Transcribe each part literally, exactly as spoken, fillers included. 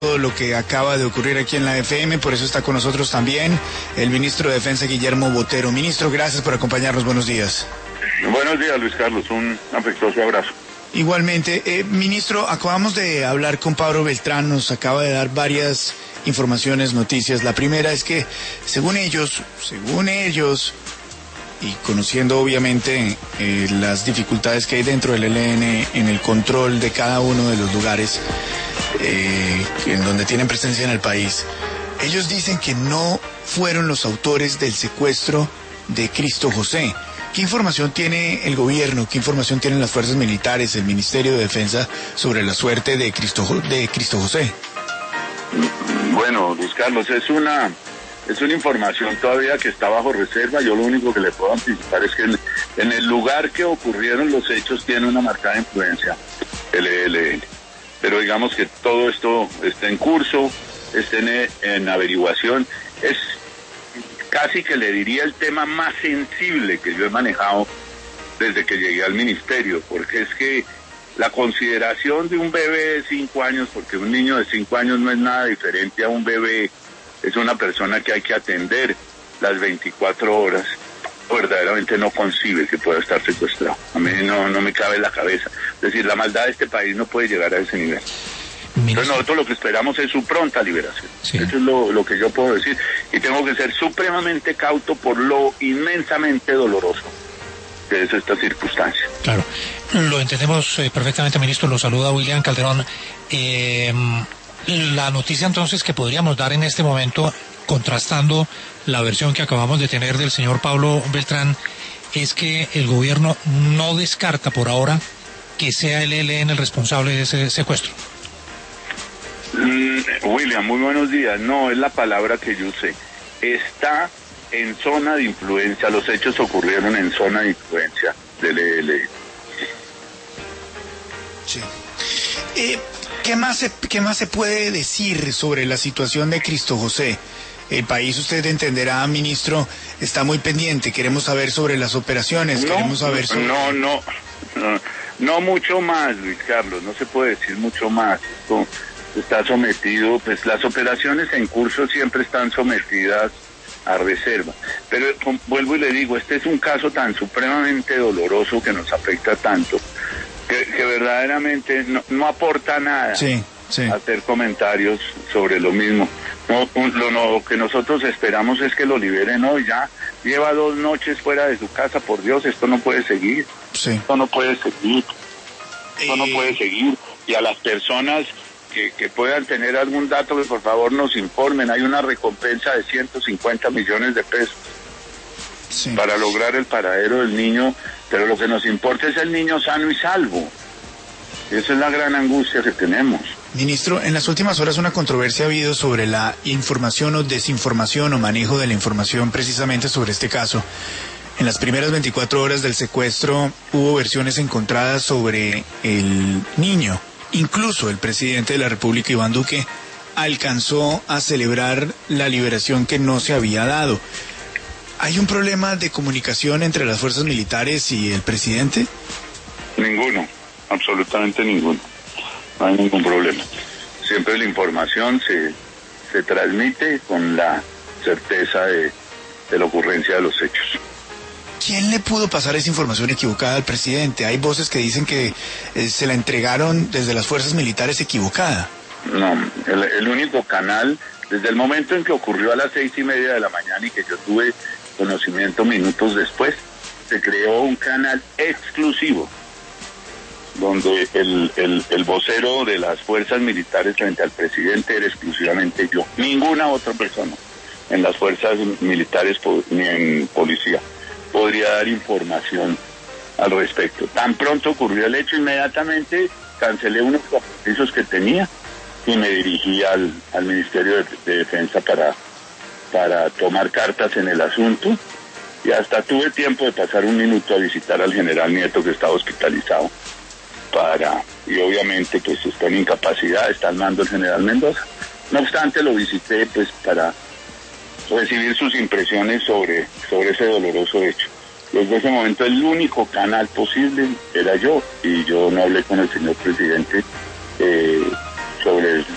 todo lo que acaba de ocurrir aquí en la F M, por eso está con nosotros también el ministro de Defensa, Guillermo Botero. Ministro, gracias por acompañarnos, buenos días. Buenos días, Luis Carlos, un afectuoso abrazo. Igualmente, eh, ministro, acabamos de hablar con Pablo Beltrán, nos acaba de dar varias informaciones, noticias. La primera es que, según ellos, según ellos, y conociendo obviamente eh, las dificultades que hay dentro del E L N en el control de cada uno de los lugares eh, en donde tienen presencia en el país, ellos dicen que no fueron los autores del secuestro de Cristo José. ¿Qué información tiene el gobierno, qué información tienen las fuerzas militares, el Ministerio de Defensa sobre la suerte de Cristo, de Cristo José? Bueno, Luis Carlos, es una es una información todavía que está bajo reserva. Yo lo único que le puedo anticipar es que en, en el lugar que ocurrieron los hechos tiene una marcada influencia el E L N. Pero digamos que todo esto está en curso, está en, en averiguación. Es casi que le diría el tema más sensible que yo he manejado desde que llegué al ministerio, porque es que la consideración de un bebé de cinco años, porque un niño de cinco años no es nada diferente a un bebé, es una persona que hay que atender las veinticuatro horas, verdaderamente no concibe que pueda estar secuestrado. A mí no, no me cabe en la cabeza. Es decir, la maldad de este país no puede llegar a ese nivel. Entonces nosotros lo que esperamos es su pronta liberación. Sí. Eso es lo, lo que yo puedo decir. Y tengo que ser supremamente cauto por lo inmensamente doloroso que es esta circunstancia. Claro, lo entendemos eh, perfectamente, ministro. Lo saluda William Calderón. Eh, la noticia entonces que podríamos dar en este momento, contrastando la versión que acabamos de tener del señor Pablo Beltrán, es que el gobierno no descarta por ahora que sea el E L N el responsable de ese secuestro. Mm, William, muy buenos días. No, es la palabra que yo usé. Está en zona de influencia, los hechos ocurrieron en zona de influencia del E L N. Sí. Eh, ¿qué más se, qué más se puede decir sobre la situación de Cristo José? El país, usted entenderá, ministro, está muy pendiente. Queremos saber sobre las operaciones, no, queremos saber sobre... No, no, no, no mucho más, Luis Carlos, no se puede decir mucho más. Esto está sometido, pues las operaciones en curso siempre están sometidas a reserva. Pero vuelvo y le digo, este es un caso tan supremamente doloroso que nos afecta tanto, que, que verdaderamente no, no aporta nada sí, sí. hacer comentarios sobre lo mismo. No, lo, lo que nosotros esperamos es que lo liberen hoy. Ya lleva dos noches fuera de su casa, por Dios, esto no puede seguir. Sí. Esto no puede seguir. Esto eh... no puede seguir. Y a las personas Que, que puedan tener algún dato, que por favor nos informen. Hay una recompensa de ciento cincuenta millones de pesos sí. para lograr el paradero del niño, pero lo que nos importa es el niño sano y salvo. Esa es la gran angustia que tenemos. Ministro, en las últimas horas una controversia ha habido sobre la información o desinformación o manejo de la información precisamente sobre este caso. En las primeras veinticuatro horas del secuestro hubo versiones encontradas sobre el niño. Incluso el presidente de la República, Iván Duque, alcanzó a celebrar la liberación que no se había dado. ¿Hay un problema de comunicación entre las fuerzas militares y el presidente? Ninguno, absolutamente ninguno. No hay ningún problema. Siempre la información se, se transmite con la certeza de, de la ocurrencia de los hechos. ¿Quién le pudo pasar esa información equivocada al presidente? Hay voces que dicen que eh, se la entregaron desde las fuerzas militares equivocada. No, el, el único canal, desde el momento en que ocurrió a las seis y media de la mañana y que yo tuve conocimiento minutos después, se creó un canal exclusivo donde el, el, el vocero de las fuerzas militares frente al presidente era exclusivamente yo. Ninguna otra persona en las fuerzas militares ni en policía podría dar información al respecto. Tan pronto ocurrió el hecho, inmediatamente cancelé unos compromisos que tenía y me dirigí al, al Ministerio de, de Defensa para, para tomar cartas en el asunto, y hasta tuve tiempo de pasar un minuto a visitar al general Nieto, que estaba hospitalizado, para y obviamente pues está en incapacidad, está al mando el general Mendoza. No obstante, lo visité pues para recibir sus impresiones sobre, sobre ese doloroso hecho. Desde ese momento el único canal posible era yo, y yo no hablé con el señor presidente eh, sobre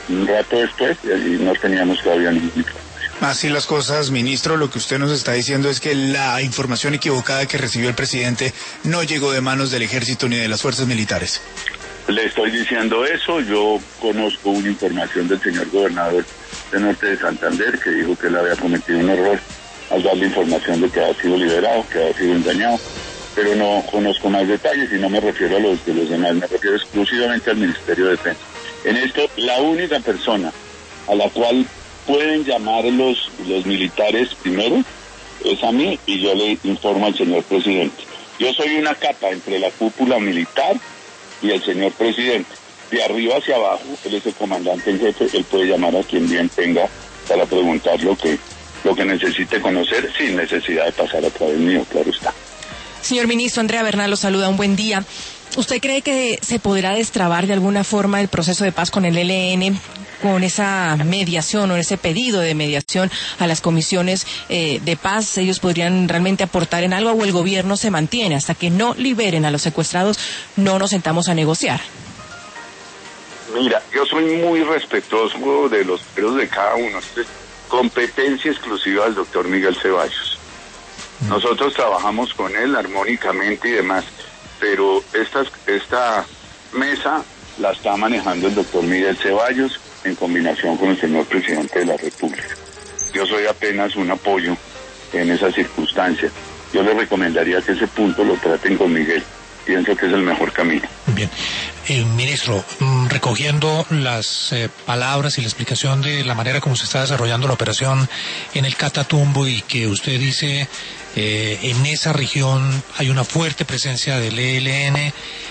un rato después y no teníamos todavía ningún información. Así las cosas, ministro, lo que usted nos está diciendo es que la información equivocada que recibió el presidente no llegó de manos del ejército ni de las fuerzas militares. Le estoy diciendo eso. Yo conozco una información del señor gobernador de Norte de Santander que dijo que él había cometido un error al darle información de que había sido liberado, que había sido engañado, pero no conozco más detalles y no me refiero a los de los demás, me refiero exclusivamente al Ministerio de Defensa. En esto, la única persona a la cual pueden llamar los, los militares primero es a mí, y yo le informo al señor presidente. Yo soy una capa entre la cúpula militar y el señor presidente. De arriba hacia abajo, él es el comandante en jefe, él puede llamar a quien bien tenga para preguntar lo que, lo que necesite conocer, sin necesidad de pasar a través mío, claro está. Señor ministro, Andrea Bernal lo saluda, un buen día. ¿Usted cree que se podrá destrabar de alguna forma el proceso de paz con el E L N, con esa mediación o ese pedido de mediación a las comisiones eh, de paz? ¿Ellos podrían realmente aportar en algo o el gobierno se mantiene hasta que no liberen a los secuestrados, no nos sentamos a negociar? Mira, yo soy muy respetuoso de los peros de cada uno. Esto es competencia exclusiva del doctor Miguel Ceballos. Nosotros trabajamos con él armónicamente y demás, pero esta, esta mesa la está manejando el doctor Miguel Ceballos en combinación con el señor presidente de la República. Yo soy apenas un apoyo en esa circunstancia. Yo le recomendaría que ese punto lo traten con Miguel. Pienso que es el mejor camino. Bien. Eh, ministro, recogiendo las eh, palabras y la explicación de la manera como se está desarrollando la operación en el Catatumbo y que usted dice eh, en esa región hay una fuerte presencia del E L N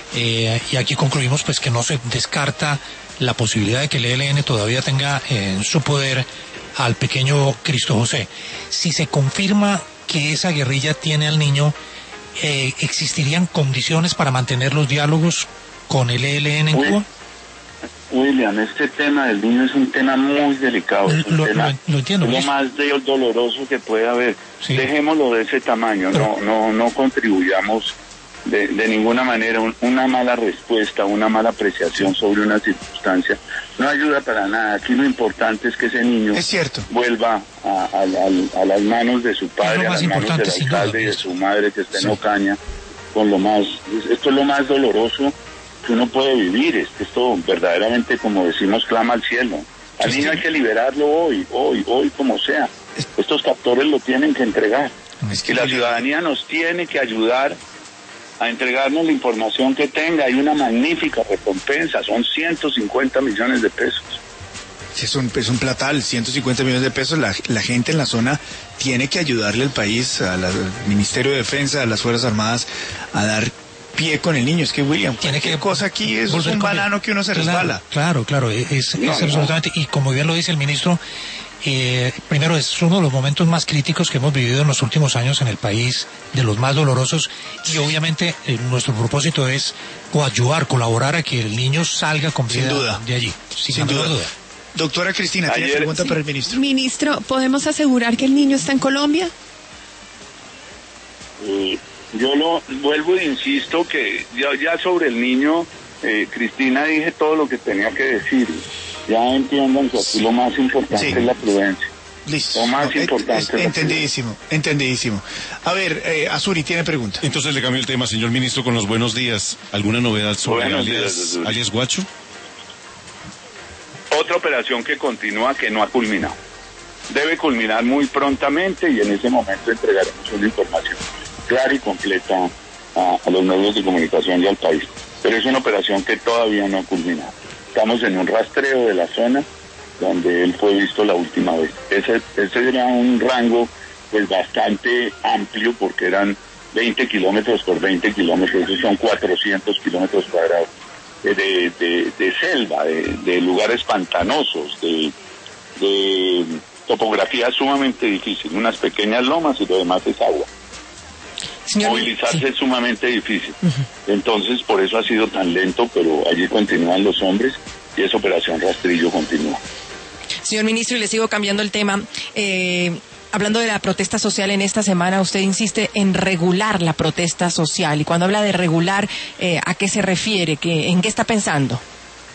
eh, y aquí concluimos pues que no se descarta la posibilidad de que el E L N todavía tenga en su poder al pequeño Cristo José. Si se confirma que esa guerrilla tiene al niño, eh, ¿existirían condiciones para mantener los diálogos con el E L N en Cuba? William, este tema del niño es un tema muy delicado. Es un lo, tema, lo, lo entiendo. Es lo más de, doloroso que puede haber. Sí. Dejémoslo de ese tamaño, Pero, no, no, no contribuyamos de, de ninguna manera. Un, una mala respuesta, una mala apreciación sobre una circunstancia no ayuda para nada. Aquí lo importante es que ese niño es cierto. vuelva a, a, a, a las manos de su padre, a las manos del alcalde y de su madre que está en sí. Ocaña, con lo más, esto es lo más doloroso que uno puede vivir. Esto verdaderamente, como decimos, clama al cielo. Al niño hay que liberarlo hoy, hoy, hoy como sea. Estos captores lo tienen que entregar. Es que y la ciudadanía nos tiene que ayudar a entregarnos la información que tenga. Hay una magnífica recompensa, son ciento cincuenta millones de pesos. Es un, es un platal, ciento cincuenta millones de pesos. La, la gente en la zona tiene que ayudarle al país, al Ministerio de Defensa, a las Fuerzas Armadas, a dar pie con el niño. Es que, William, tiene que cosa aquí es un banano que uno se resbala. Claro, claro, es, es no, absolutamente, no. Y como bien lo dice el ministro, eh, primero es uno de los momentos más críticos que hemos vivido en los últimos años en el país, de los más dolorosos, y obviamente eh, nuestro propósito es coadyuvar, colaborar a que el niño salga con vida sin duda. de allí. Sin, sin duda. duda. Doctora Cristina, ¿tiene Ayer, pregunta sí. para el ministro? Ministro, ¿podemos asegurar que el niño está en Colombia? Eh, yo lo vuelvo e insisto que ya, ya sobre el niño, eh, Cristina, dije todo lo que tenía que decir. Ya entiendan que aquí lo más importante sí. es la prudencia. Listo. Lo más no, importante es, es, entendidísimo, entendidísimo. A ver, eh, Azuri tiene pregunta. Entonces le cambio el tema, señor ministro, con los buenos días. ¿Alguna novedad sobre alias, días, alias Guacho? Otra operación que continúa, que no ha culminado. Debe culminar muy prontamente y en ese momento entregaremos una información clara y completa a, a los medios de comunicación y al país. Pero es una operación que todavía no ha culminado. Estamos en un rastreo de la zona donde él fue visto la última vez. Ese, ese era un rango pues bastante amplio porque eran veinte kilómetros por veinte kilómetros, esos son cuatrocientos kilómetros cuadrados de, de, de, de selva, de, de lugares pantanosos, de, de topografía sumamente difícil, unas pequeñas lomas y lo demás es agua. Señor, movilizarse sí. es sumamente difícil. Uh-huh. Entonces, por eso ha sido tan lento, pero allí continúan los hombres y esa operación rastrillo continúa. Señor ministro, y le sigo cambiando el tema. Eh, hablando de la protesta social en esta semana, usted insiste en regular la protesta social. Y cuando habla de regular, eh, ¿a qué se refiere? ¿Qué, ¿En qué está pensando?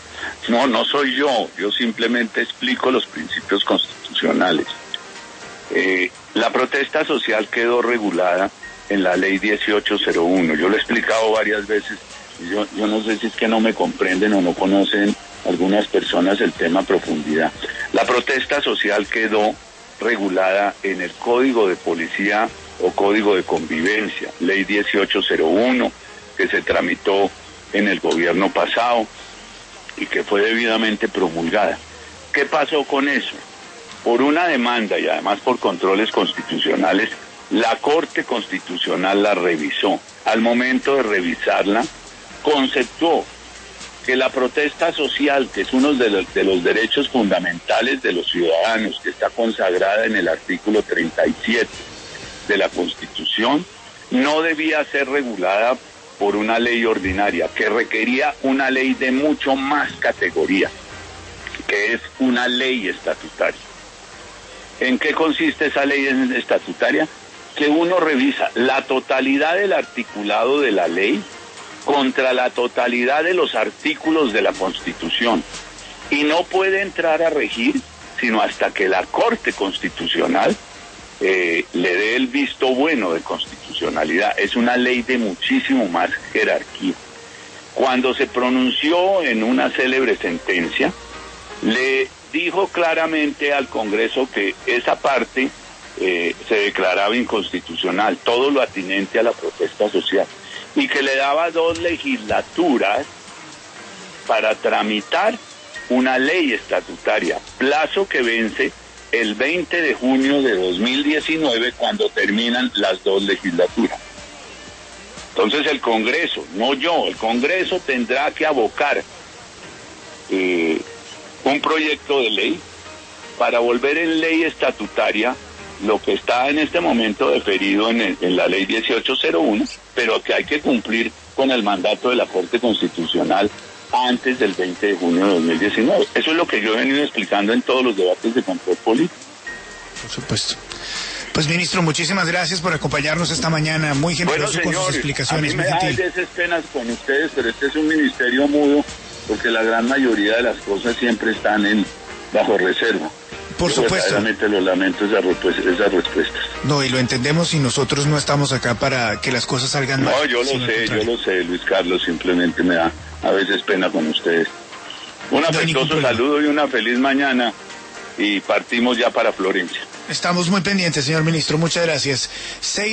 No, no soy yo, yo simplemente explico los principios constitucionales. Eh, la protesta social quedó regulada en la ley dieciocho cero uno, yo lo he explicado varias veces, y yo, yo no sé si es que no me comprenden o no conocen algunas personas el tema a profundidad. La protesta social quedó regulada en el Código de Policía o Código de Convivencia, ley dieciocho cero uno, que se tramitó en el gobierno pasado y que fue debidamente promulgada. ¿Qué pasó con eso? Por una demanda y además por controles constitucionales, la Corte Constitucional la revisó. Al momento de revisarla, conceptuó que la protesta social, que es uno de los, de los derechos fundamentales de los ciudadanos, que está consagrada en el artículo treinta y siete de la Constitución, no debía ser regulada por una ley ordinaria, que requería una ley de mucho más categoría, que es una ley estatutaria. ¿En qué consiste esa ley estatutaria? Que uno revisa la totalidad del articulado de la ley contra la totalidad de los artículos de la Constitución, y no puede entrar a regir sino hasta que la Corte Constitucional eh, le dé el visto bueno de constitucionalidad. Es una ley de muchísimo más jerarquía. Cuando se pronunció en una célebre sentencia, le dijo claramente al Congreso que esa parte eh, se declaraba inconstitucional, todo lo atinente a la protesta social, y que le daba dos legislaturas para tramitar una ley estatutaria, plazo que vence el veinte de junio de dos mil diecinueve, cuando terminan las dos legislaturas. Entonces el Congreso, no yo, el Congreso tendrá que abocar eh, un proyecto de ley para volver en ley estatutaria lo que está en este momento deferido en, el, en la ley dieciocho cero uno, pero que hay que cumplir con el mandato de la Corte Constitucional antes del veinte de junio de dos mil diecinueve. Eso es lo que yo he venido explicando en todos los debates de control político. Por supuesto. Pues, ministro, muchísimas gracias por acompañarnos esta mañana, muy generoso bueno, señores, con sus explicaciones. A mí me da veces penas con ustedes, pero este es un ministerio mudo, porque la gran mayoría de las cosas siempre están en bajo reserva. Por Yo supuesto. Verdaderamente lo lamento esas, esas respuestas. No, y lo entendemos, y nosotros no estamos acá para que las cosas salgan mal. No, yo lo sé, yo lo sé, Luis Carlos, simplemente me da a veces pena con ustedes. Un afectuoso saludo y una feliz mañana, y partimos ya para Florencia. Estamos muy pendientes, señor ministro, muchas gracias. Seis